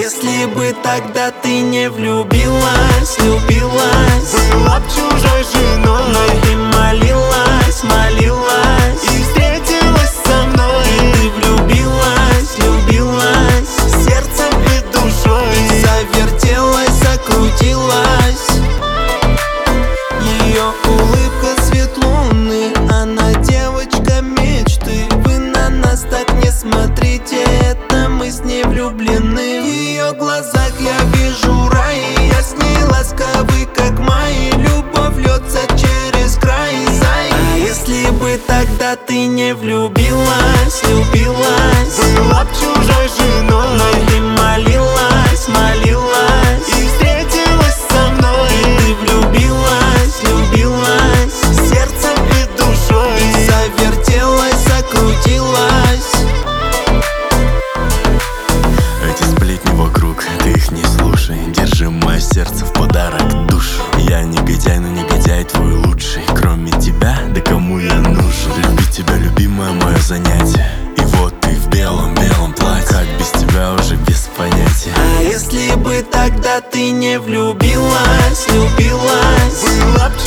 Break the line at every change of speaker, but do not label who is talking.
если бы тогда ты не влюбилась, любилась,
была б чужой женой,
но ты молилась, молилась
и встретилась со мной.
И ты влюбилась, любилась
Сердцем и душой,
завертелась, закрутилась. Ее улыбка свет луны, она девочка мечты. Вы на нас так не смотрите, это мы с ней влюблены. В ее глазах я вижу рай, я с ней ласковый как май. Любовь льется через край, зай. А если бы тогда ты не влюбилась, любилась,
была б чужой женой,
но ты молилась, молилась
и встретилась со мной.
И ты влюбилась, любилась
Сердцем и душой,
завертелась, закрутилась.
Эти сплетни вокруг, ты их не слушай. Держи мое сердце в подарок душу. Я негодяй, но негодяй твой лучший. Кроме тебя, да кому я нужен? Любить тебя, любимое мое занятие. И вот ты в белом-белом платье. Как без тебя уже без понятия.
А если бы тогда ты не влюбилась, любилась,
была б